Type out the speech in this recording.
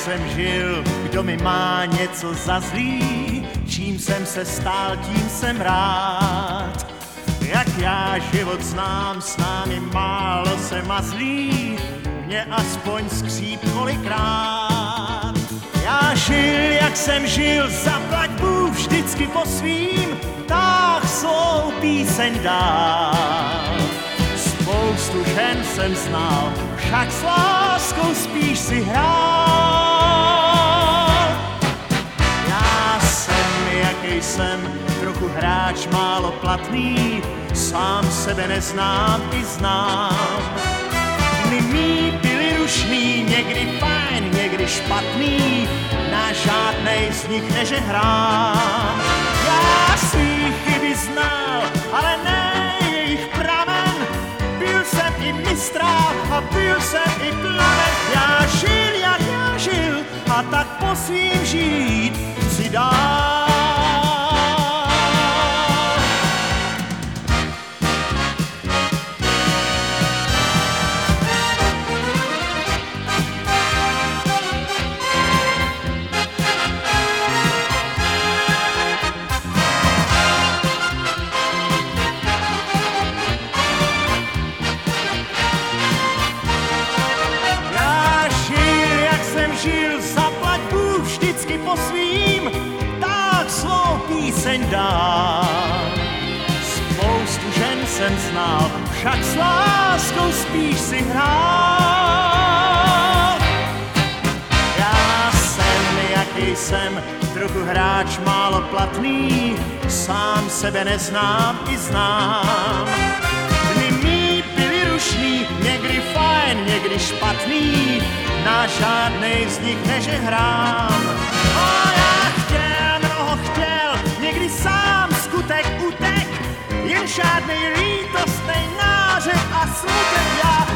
jsem žil, kdo mi má něco za zlý, čím jsem se stál, tím jsem rád. Jak já život znám, s námi málo se mazlí, mě aspoň skříp kolikrát. Já žil, jak jsem žil, zaplať Bůh vždycky po svým, táh svou píseň dál. Spoustu žen jsem znal, však s láskou spíš si hrál. Já jsem, jaký jsem, trochu hráč málo platný, sám sebe neznám i znám. Dny mý byly rušný, někdy fajn, někdy špatný, na žádnej z nich nežehrám. Já svý chyby znal, ale ne jejich pramen, byl jsem i mistrál a byl jsem i plamen. Já žil, jak já žil, a tak po svým žít si dál. Žil, zaplať Bůh vždycky po svým, tak svou píseň dál. Spoustu žen jsem znal, však s láskou spíš si hrál. Já jsem, jaký jsem, trochu hráč málo platný, sám sebe neznám i znám. Dny mý byly rušný, někdy fajn, někdy špatný, na žádnej z nich nežehrám. A já chtěl, mnoho chtěl, někdy sám skutek utek, jen žádnej lítostnej nářek a smutek. Já